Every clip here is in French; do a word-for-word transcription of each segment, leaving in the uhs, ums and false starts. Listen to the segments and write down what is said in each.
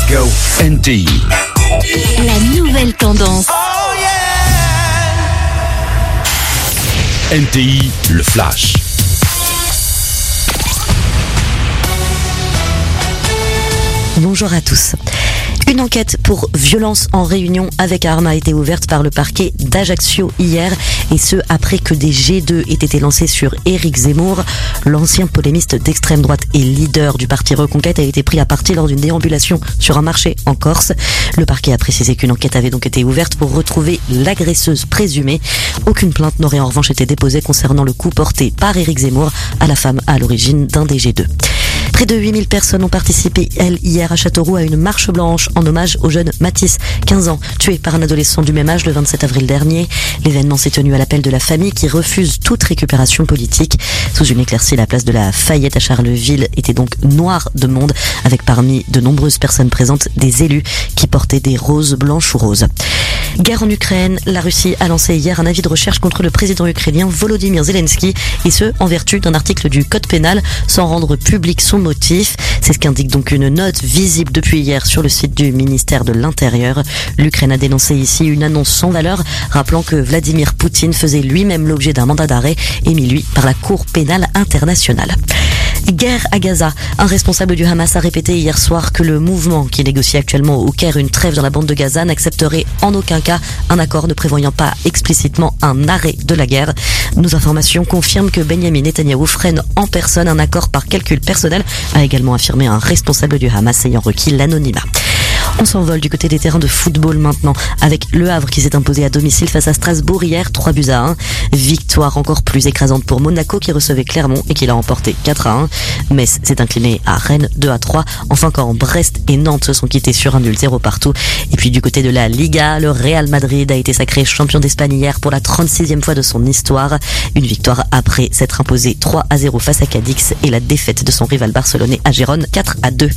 go. N T I. La nouvelle tendance. Oh yeah. N T I, le flash. Bonjour à tous. Une enquête pour violence en réunion avec arme a été ouverte par le parquet d'Ajaccio hier, et ce après que des G deux aient été lancés sur Éric Zemmour. L'ancien polémiste d'extrême droite et leader du parti Reconquête a été pris à partie lors d'une déambulation sur un marché en Corse. Le parquet a précisé qu'une enquête avait donc été ouverte pour retrouver l'agresseuse présumée. Aucune plainte n'aurait en revanche été déposée concernant le coup porté par Éric Zemmour à la femme à l'origine d'un des G deux. Près de huit mille personnes ont participé, elles, hier à Châteauroux, à une marche blanche en hommage au jeune Mathis, quinze ans, tué par un adolescent du même âge le vingt-sept avril dernier. L'événement s'est tenu à l'appel de la famille qui refuse toute récupération politique. Sous une éclaircie, la place de la Fayette à Charleville était donc noire de monde, avec parmi de nombreuses personnes présentes des élus qui portaient des roses blanches ou roses. Guerre en Ukraine, la Russie a lancé hier un avis de recherche contre le président ukrainien Volodymyr Zelensky, et ce, en vertu d'un article du Code pénal, sans rendre public son motif. C'est ce qu'indique donc une note visible depuis hier sur le site du ministère de l'Intérieur. L'Ukraine a dénoncé ici une annonce sans valeur, rappelant que Vladimir Poutine faisait lui-même l'objet d'un mandat d'arrêt émis, lui, par la Cour pénale internationale. Guerre à Gaza. Un responsable du Hamas a répété hier soir que le mouvement qui négocie actuellement au Caire une trêve dans la bande de Gaza n'accepterait en aucun cas un accord ne prévoyant pas explicitement un arrêt de la guerre. Nos informations confirment que Benyamin Netanyahou freine en personne un accord par calcul personnel, a également affirmé un responsable du Hamas ayant requis l'anonymat. On s'envole du côté des terrains de football maintenant, avec Le Havre qui s'est imposé à domicile face à Strasbourg hier, trois buts à un. Victoire encore plus écrasante pour Monaco qui recevait Clermont et qui l'a emporté quatre à un. Metz s'est incliné à Rennes deux à trois. Enfin, quand Brest et Nantes se sont quittés sur un nul zéro partout. Et puis du côté de la Liga, le Real Madrid a été sacré champion d'Espagne hier pour la trente-sixième fois de son histoire. Une victoire après s'être imposé trois à zéro face à Cadix et la défaite de son rival barcelonais à Gérone quatre à deux.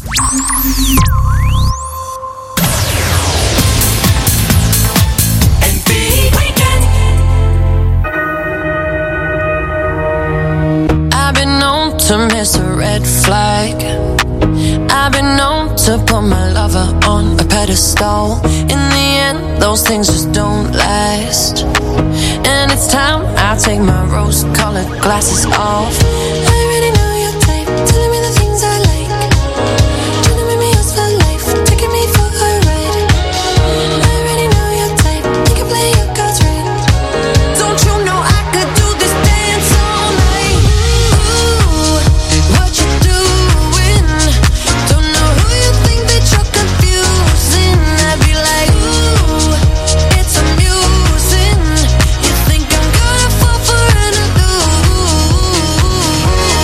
To miss a red flag, I've been known to put my lover on a pedestal. In the end, those things just don't last, and it's time I take my rose-colored glasses off. I already know your type, telling me the things I like, trying to make me yours for life, taking me for a ride. I already know your type, you can play your cards right. Don't you know I could do this dance all night? Ooh, what you doing? Don't know who you think that you're confusing. I'd be like, ooh, it's amusing. You think I'm gonna fall for an illusion?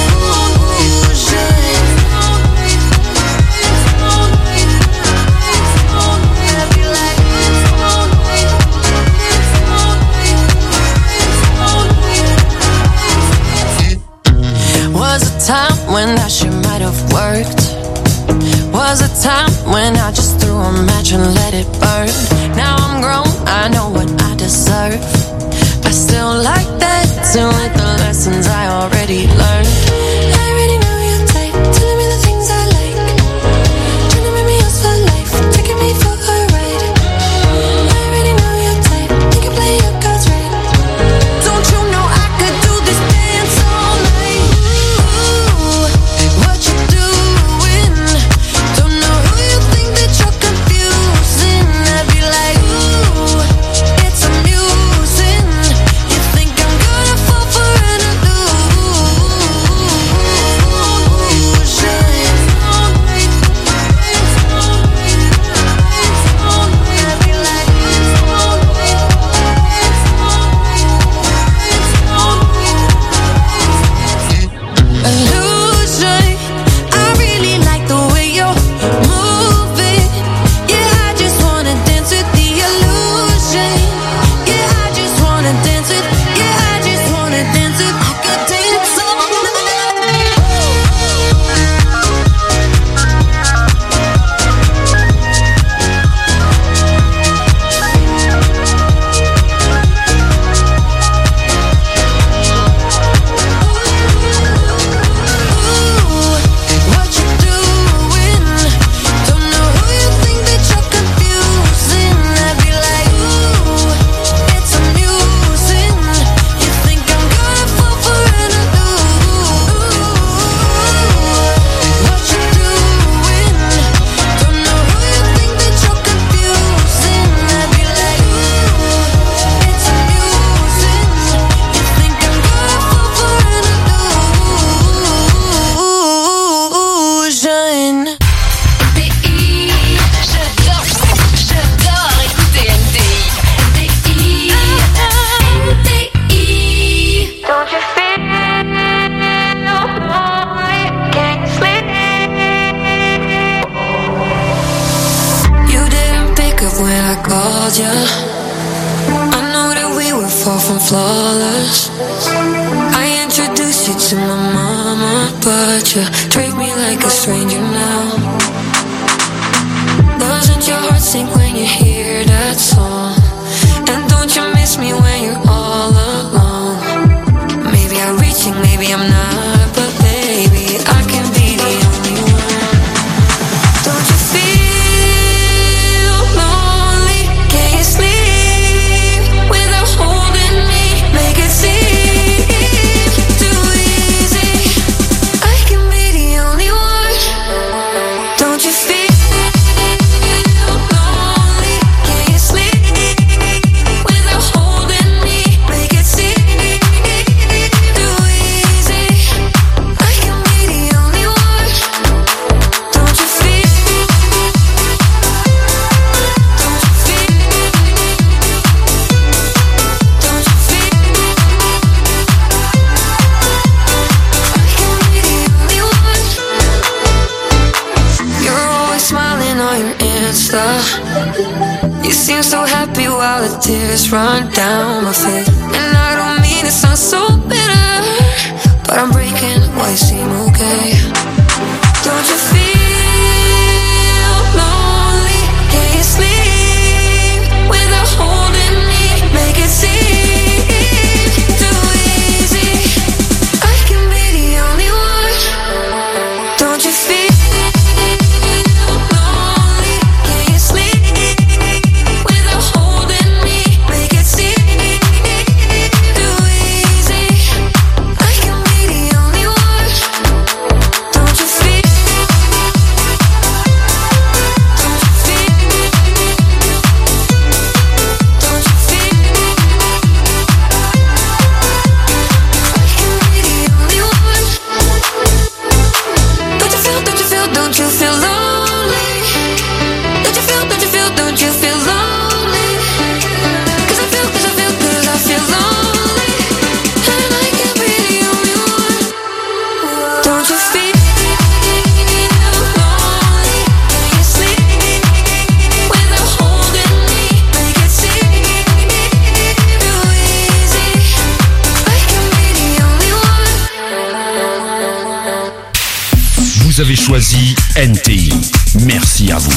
I'd be like, was a time when that shit might have worked. Was a time when I just threw a match and let it burn. Now I'm grown, I know what I deserve. I still like that, too, with the lessons I already learned. I already know your type, telling me the things I like, trying to make me yours for life, taking me for a ride. I already know your type, you can play your cards right. Don't you know I could do this dance all night? Ooh, what you doing? Don't know who you think that you're confusing. I'd be like, ooh, it's amusing. You think I'm gonna fall for an illusion? ya. I know that we were far from flawless. I introduced you to my mama, but you treat me like a stranger now. Doesn't your heart sink when you hear that song? And don't you miss me when you're all alone? Maybe I'm reaching, maybe I'm not, but baby, I can be the only one. Don't you feel lonely? Can't you sleep without holding me? Make it seem too easy. I can be the only one. Don't you feel you seem so happy while the tears run down my face. And I don't mean it sounds so bitter, but I'm breaking while you seem okay. Don't you feel lonely? Can you sleep without holding me? Make it seem too easy. I can be the only one. Don't you feel Vous avez choisi N T I. Merci à vous.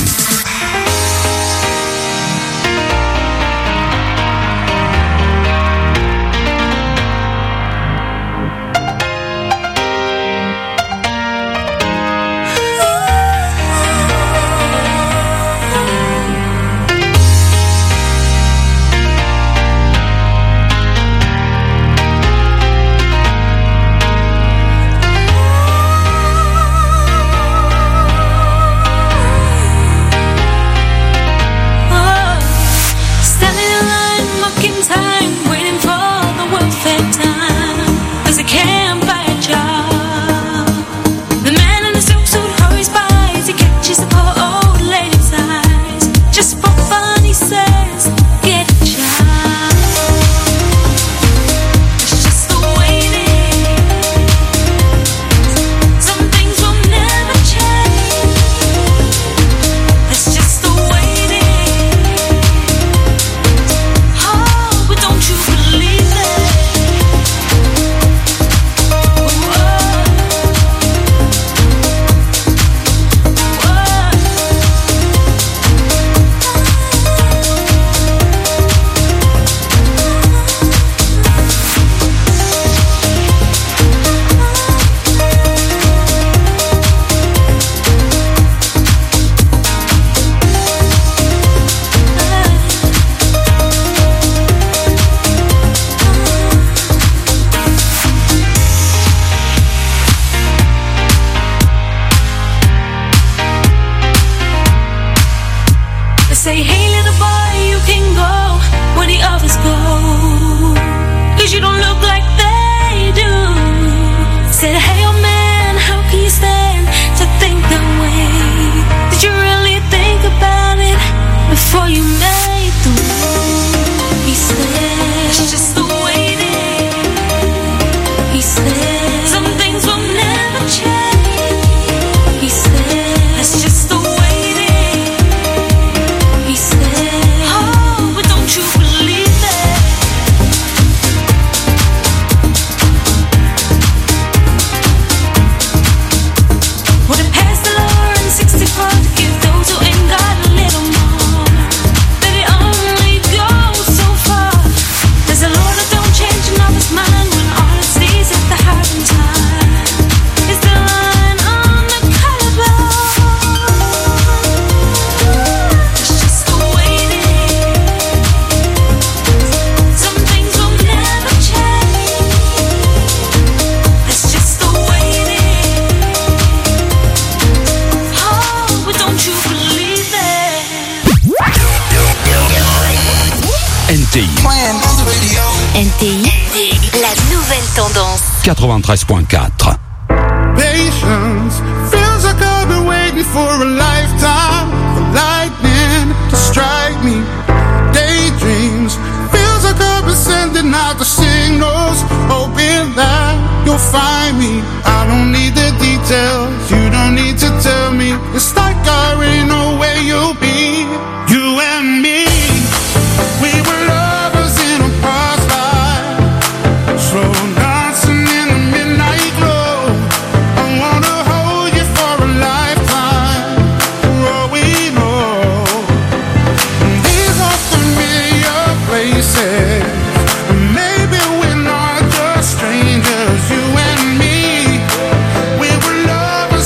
T I, la nouvelle tendance. quatre-vingt-treize point quatre. Patience feels like I've been waiting for a lifetime for lightning to strike me. Daydreams feels like I've been sending out the signals, hoping that you'll find me. I don't need the details, you don't need to tell me. It's like I already know where you'll be. You and me, we were lovers in a past life, slow dancing in the midnight glow. I wanna hold you for a lifetime, for all we know. These are familiar places, maybe we're not just strangers. You and me, we were lovers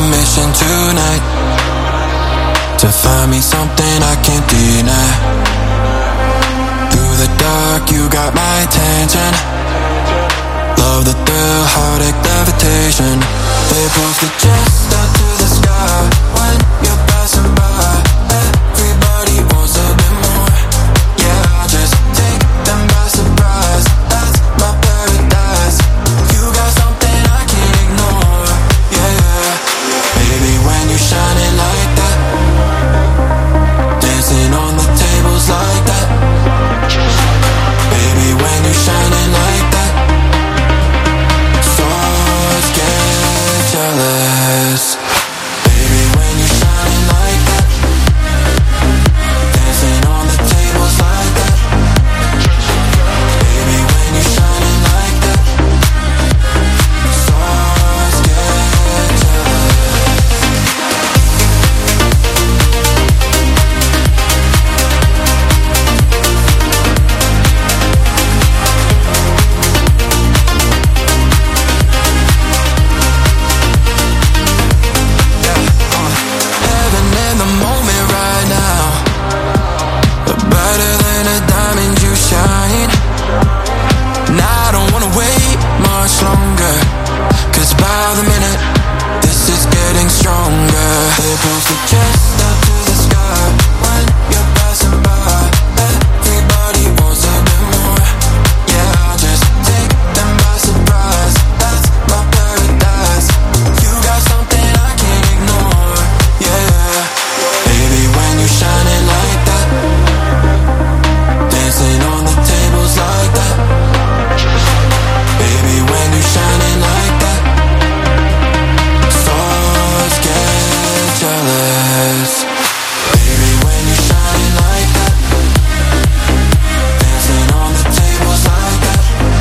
mission tonight, to find me something I can't deny. Through the dark, you got my attention. Love the thrill, heartache, levitation. They posted just up to the sky when you're passing by. Everybody wants a bit more. Yeah, I just take them by surprise. That's my paradise. You got something I can't ignore. Yeah, baby, when you're shining like that, dancing on the tables like that. Baby, when you're shining like that, stars get jealous. Baby, when you're shining like that, dancing on the tables like that. Baby, when you're shining like that, stars get jealous. Heaven in the moment right now, but brighter than a diamond you shine. Now I don't wanna wait much longer, cause by the minute this is getting stronger. They posted just up to the sky when you're passing by. Everybody wants a bit more. Yeah, I just take them by surprise. That's my paradise. You got something I can't ignore. Yeah, baby, when you're shining like that, dancing on the tables like that. Baby, when you're shining like that, stars get jealous. Baby, when you're shining like that, dancing on the tables like that.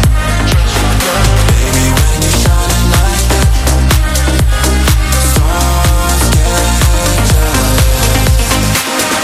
Baby, when you're shining like that, stars get jealous.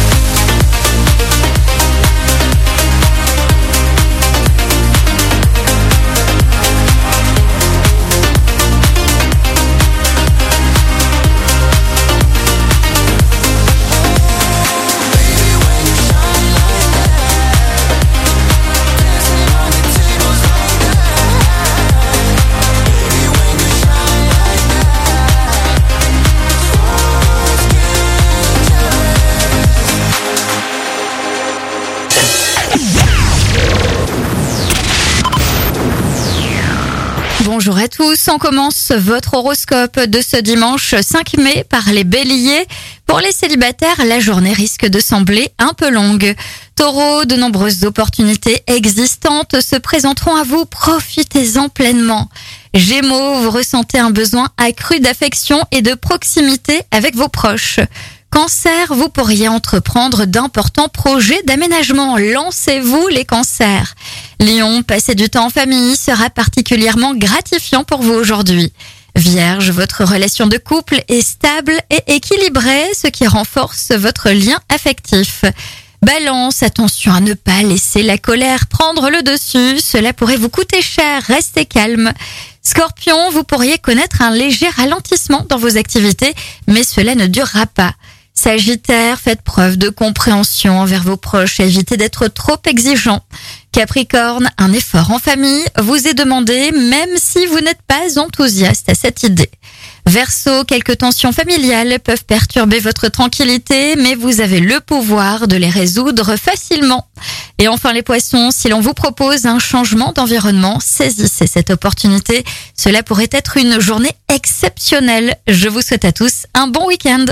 Bonjour à tous, on commence votre horoscope de ce dimanche cinq mai par les béliers. Pour les célibataires, la journée risque de sembler un peu longue. Taureau, de nombreuses opportunités existantes se présenteront à vous, profitez-en pleinement. Gémeaux, vous ressentez un besoin accru d'affection et de proximité avec vos proches. Cancer, vous pourriez entreprendre d'importants projets d'aménagement. Lancez-vous les cancers. Lion, passer du temps en famille sera particulièrement gratifiant pour vous aujourd'hui. Vierge, votre relation de couple est stable et équilibrée, ce qui renforce votre lien affectif. Balance, attention à ne pas laisser la colère prendre le dessus, cela pourrait vous coûter cher, restez calme. Scorpion, vous pourriez connaître un léger ralentissement dans vos activités, mais cela ne durera pas. Sagittaire, faites preuve de compréhension envers vos proches et évitez d'être trop exigeant. Capricorne, un effort en famille vous est demandé même si vous n'êtes pas enthousiaste à cette idée. Verseau, quelques tensions familiales peuvent perturber votre tranquillité, mais vous avez le pouvoir de les résoudre facilement. Et enfin les poissons, si l'on vous propose un changement d'environnement, saisissez cette opportunité. Cela pourrait être une journée exceptionnelle. Je vous souhaite à tous un bon week-end.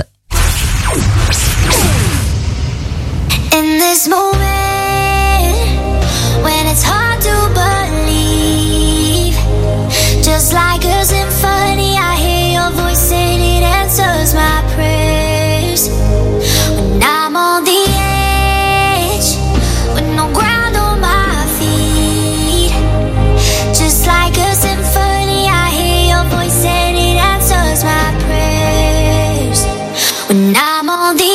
In this moment, when it's hard to believe, just like a symphony, I hear your voice and it answers my prayers. When I'm on the edge, with no ground on my feet, just like a symphony, I hear your voice and it answers my prayers. When I'm on the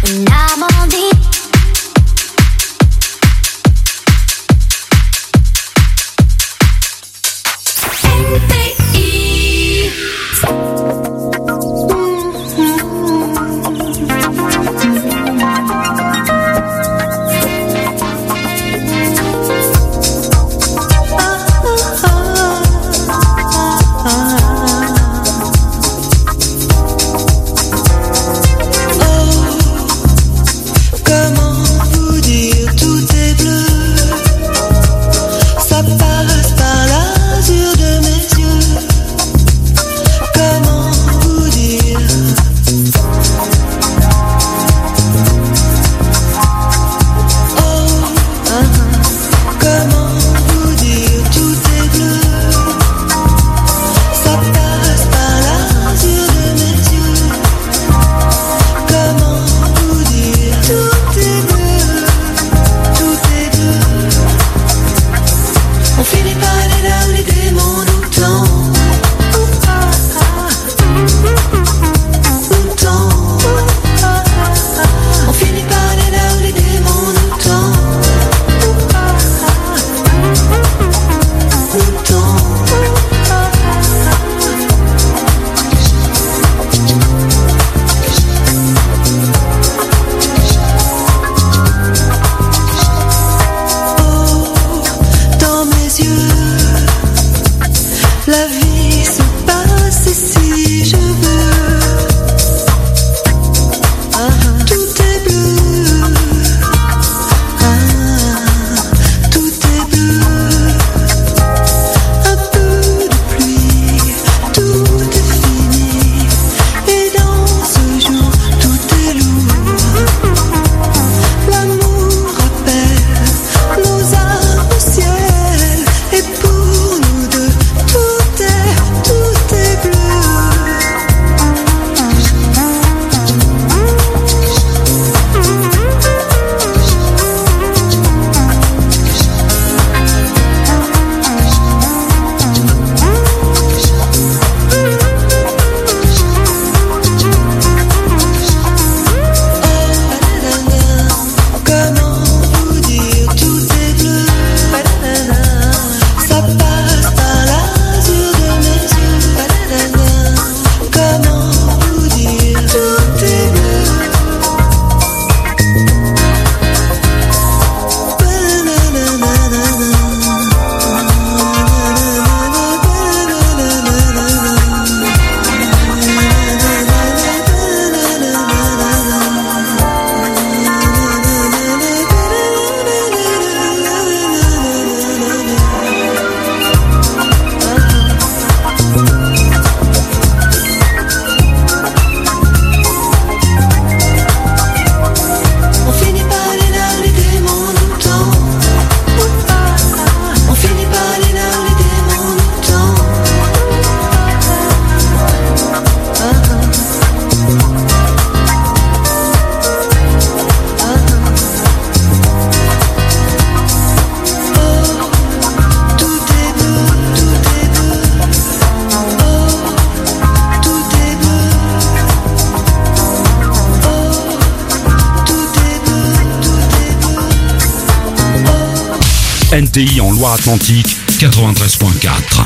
N T I en Loire-Atlantique, quatre-vingt-treize point quatre.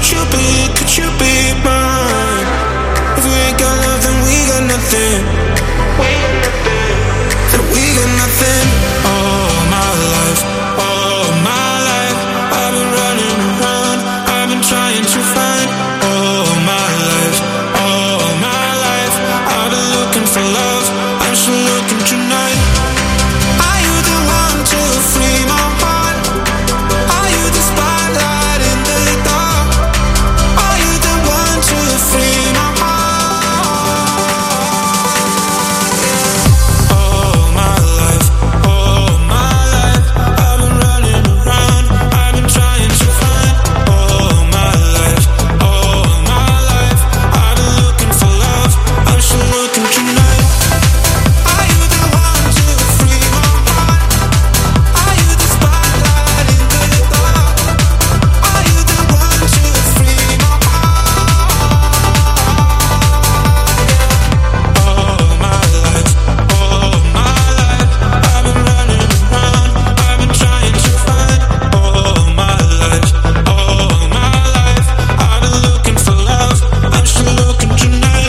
Could you be mine? If we ain't got love, then we got nothing. that we got nothing. All my life, all my life, I've been running around, I've been trying to find. All my life, all my life, I've been looking for love, I'm still looking tonight. Are you the one to free my heart? Are you the spotlight in the dark? Are you the one to free my heart? All my life, all my life, I've been running around, I've been trying to find. All my life, all my life, I've been looking for love, I'm still looking tonight. Are you the one to free my heart? Are you the spotlight in the dark? Are you the one to free my heart? All my life, all my life, I've been running around, I've been trying to find. All my life, all my life, I've been looking for love, I'm still looking tonight.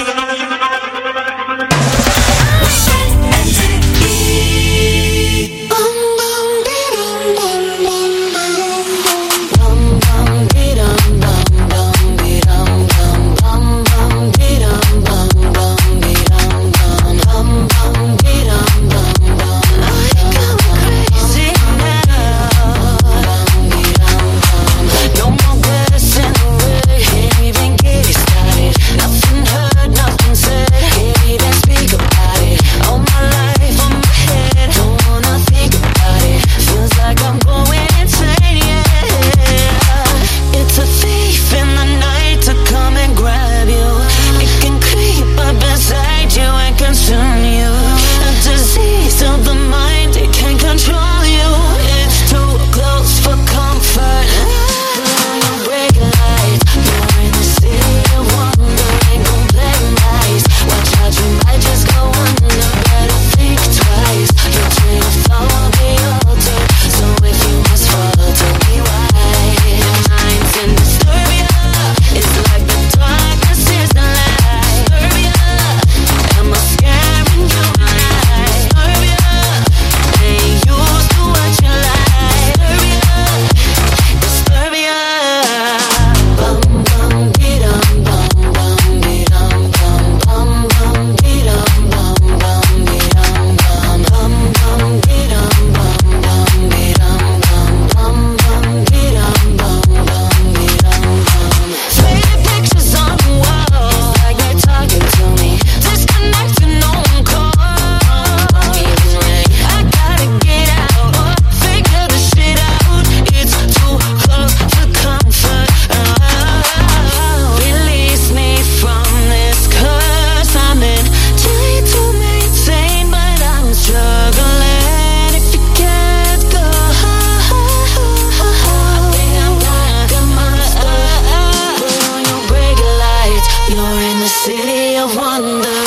No more words in the way, can't even get it started. Nothing heard, nothing said, can't even speak about it. All my life on my head, don't wanna think about it. Feels like I'm going insane, yeah. It's a thief in the night to come and grab you. It can creep up inside you and consume you. A disease of the mind, it can control you. It's too close for comfort. Break light, you're in the city of wonder. Ain't gon' play nice. Watch out, you might just go under. Better think twice. Your train of thought will be altered. So if you must falter, be wise. Your mind's in disturbia. It's like the darkness is the light. Disturbia. Am I scaring you? Disturbia. Ain't used to what you like. Disturbia. Disturbia. Bum bum dee-dum, bum bum dee-dum, bum bum bum dee-dum, bum bum dee-dum, bum bum bum dee-dum, bum bum dee-dum, bum bum bum dee-dum, bum bum dee-dum, bum. Faded pictures on the wall, like they're talking to me. Disconnected, no one call. I gotta get out, figure this shit out. It's too close for comfort. Release me from this curse I'm in. Trying to maintain, but I'm struggling. If you can't go, I think I'm gonna come on. Put on your brake lights. You're in the city of wonder.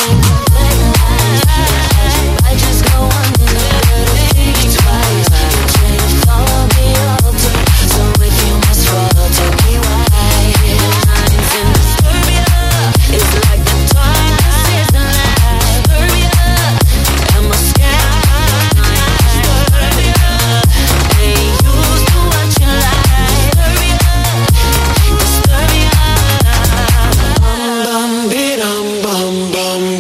I just go under. Better think twice. Your train of thought will be altered. So if you must falter, be wise. Your mind's in disturbia. It's like the darkness is the light. Disturbia. Am I scared? Disturbia. Ain't used to what you like. Disturbia. Disturbia. Bum bum dee-dum, bum bum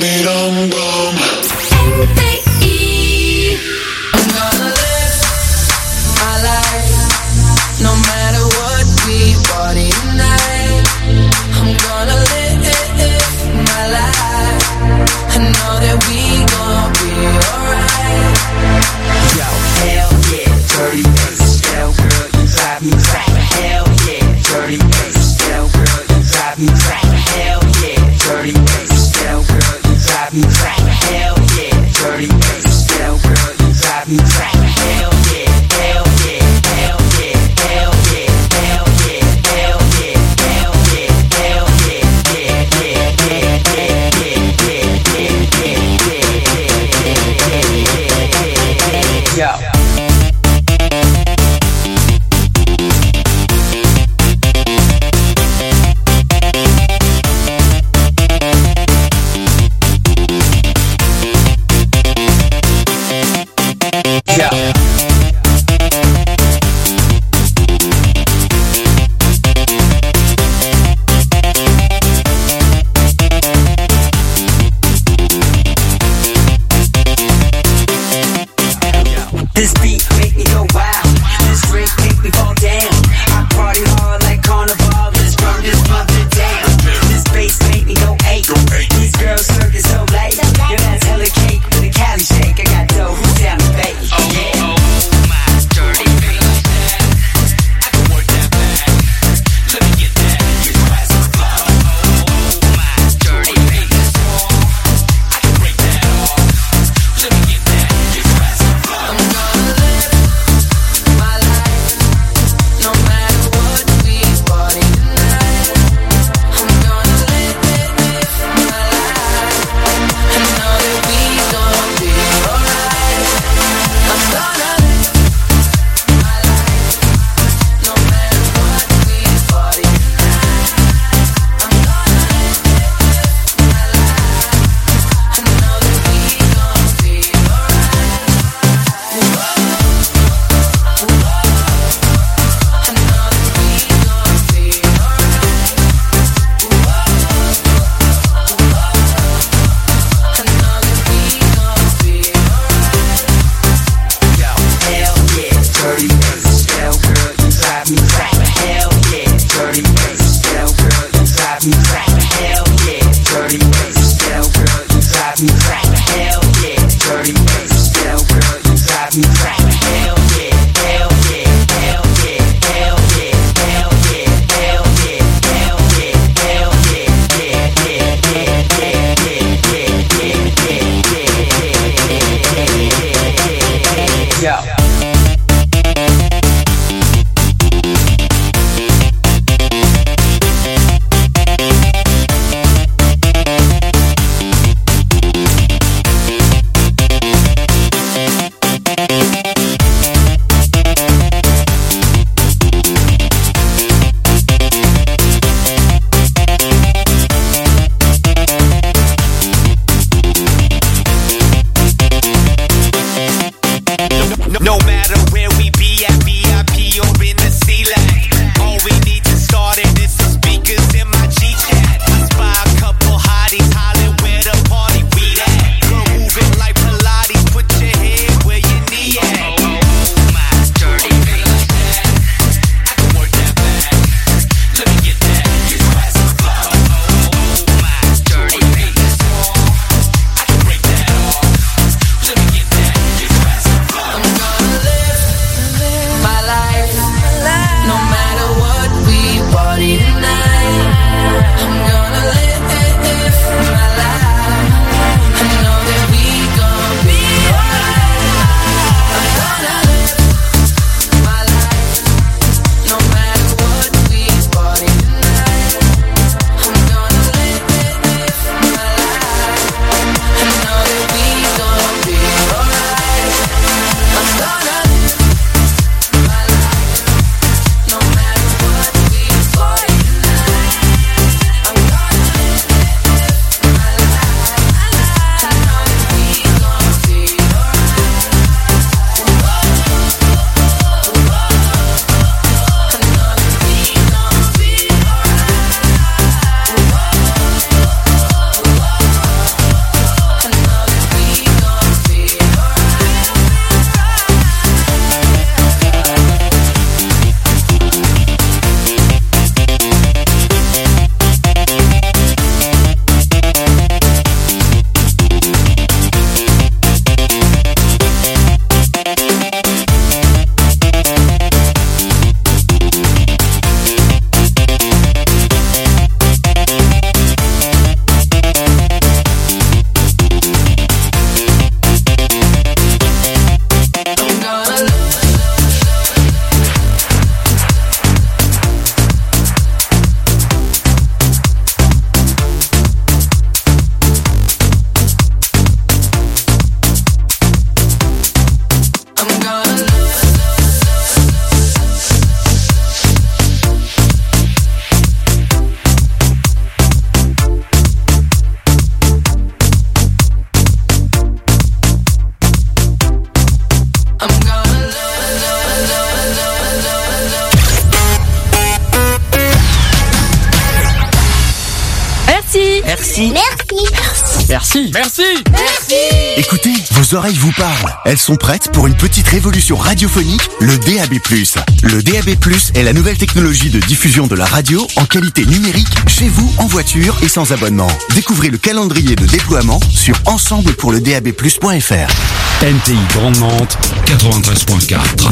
Merci. Merci. Merci. Merci. Merci. Écoutez, vos oreilles vous parlent. Elles sont prêtes pour une petite révolution radiophonique, le D A B plus. Le D A B plus est la nouvelle technologie de diffusion de la radio en qualité numérique, chez vous, en voiture et sans abonnement. Découvrez le calendrier de déploiement sur ensemble pour le D A B plus point F R. N T I Grande Mantes, quatre-vingt-treize point quatre.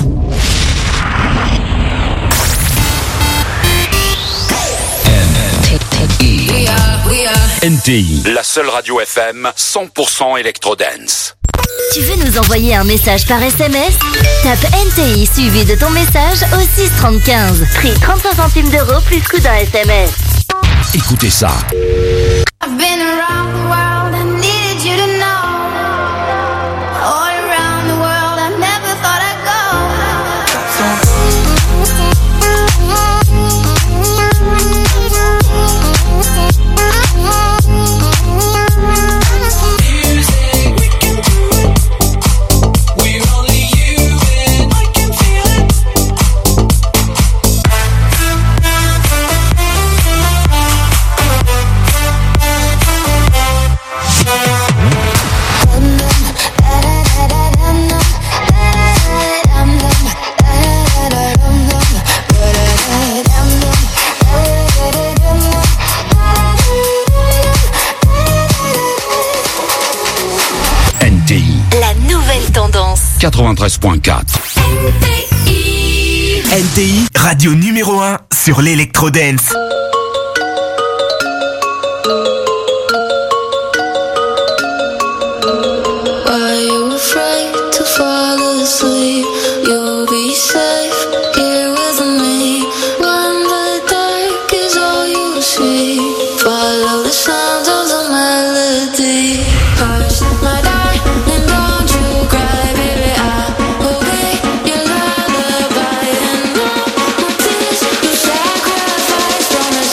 N T I, la seule radio F M cent pour cent électro-dance. Tu veux nous envoyer un message par S M S? Tape N T I suivi de ton message au six trente quinze. Prix trente-cinq centimes d'euros plus coût d'un S M S. Écoutez ça. I've been around the world and needed you to know. All around the world I never thought I'd go. La nouvelle tendance. quatre-vingt-treize point quatre. N T I, radio numéro un sur l'électro-dance. Why you afraid to fall asleep? You'll be safe here with me. When the dark is all you see, follow the sounds of the melody. Hush, my darling, don't you cry, baby. I will be your lullaby, and all my tears you sacrifice from the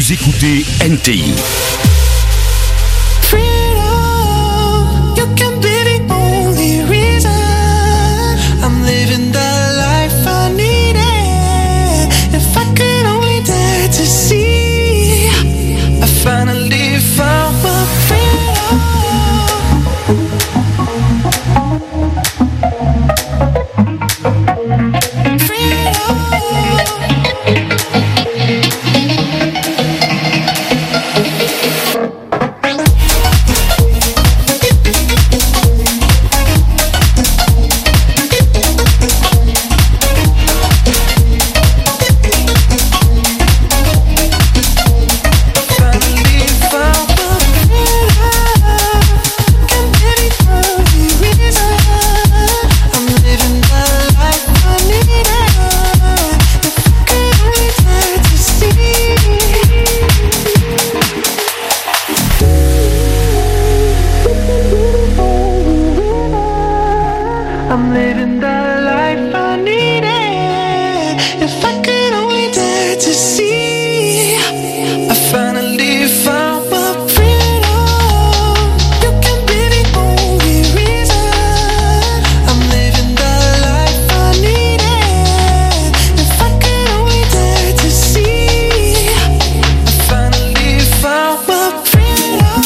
Vous écoutez N T I. Freedom, you can be the only reason I'm living the life I needed. If I could only dare to see, I finally found my freedom. I'm living the life I needed. If I could only dare to see, I finally found my freedom. You can be the only reason I'm living the life I needed. If I could only dare to see, I finally found my freedom.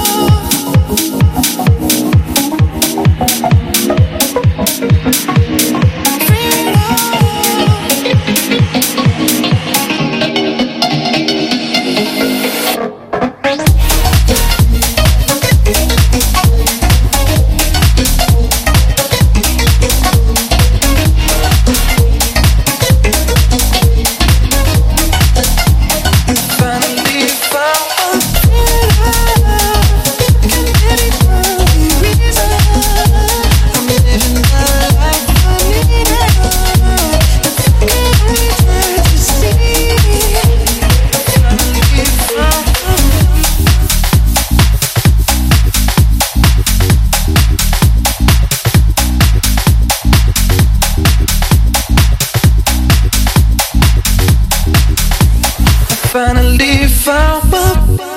Finally found my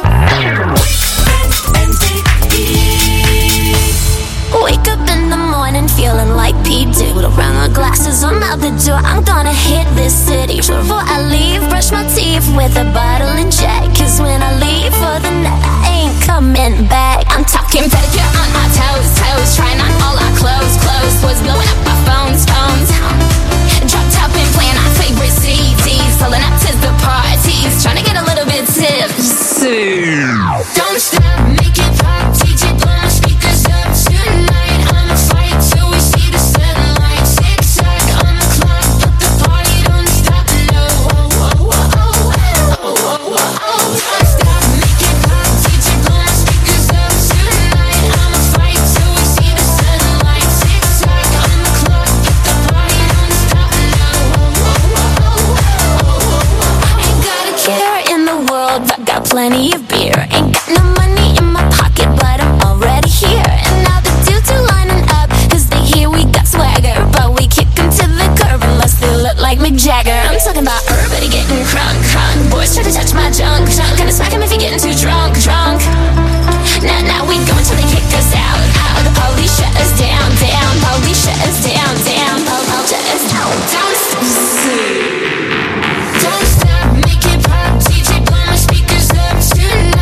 Wake up in the morning feeling like P. Doodle. Around the glasses, I'm out the door. I'm gonna hit this city. Before I leave, brush my teeth with a bottle and jack. Cause when I leave for the night, I ain't coming back. I'm talking pedicure on my toes, toes. Trying on all our clothes, clothes. Was blowing up my phones, phones. Dropped top and playing our favorite C Ds. Pulling up to the parties. Trying to get a little bit tipsy. Don't stop, make it pop. D J blow my speakers up tonight. I'ma fight till we see the sunlight. Six o'clock on the clock, but the party don't stop. No, oh, oh, oh, oh, oh, oh, oh. Don't stop, make it pop. D J blow my speakers up tonight. I'ma fight till we see the sunlight. Six o'clock on the clock, but the party don't stop. No, oh, oh, oh, oh, oh, oh. Ain't got a care in the world, but got plenty of beer. Ain't got no money in my pocket, but I'm already here. And now the dudes are lining up, cause they hear we got swagger. But we kick them to the curb unless they look like Mick Jagger. I'm talking about everybody getting crunk, crunk. Boys try to touch my junk, junk. Gonna smack him if you're getting too drunk, drunk. Now, now we go until they kick us out, out. The police shut us down, down. Police shut us down, down. Police shut us down, down. Don't stop, make it pop. D J blow my speakers up tonight.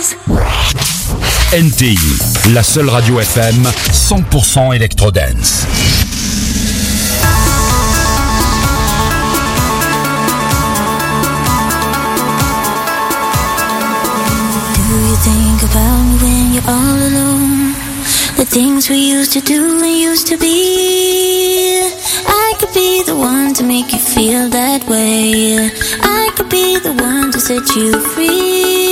Dance. N T I, la seule radio F M cent pour cent électro-dance. Do you think about me when you're all alone? The things we used to do and used to be. I could be the one to make you feel that way. I could be the one to set you free.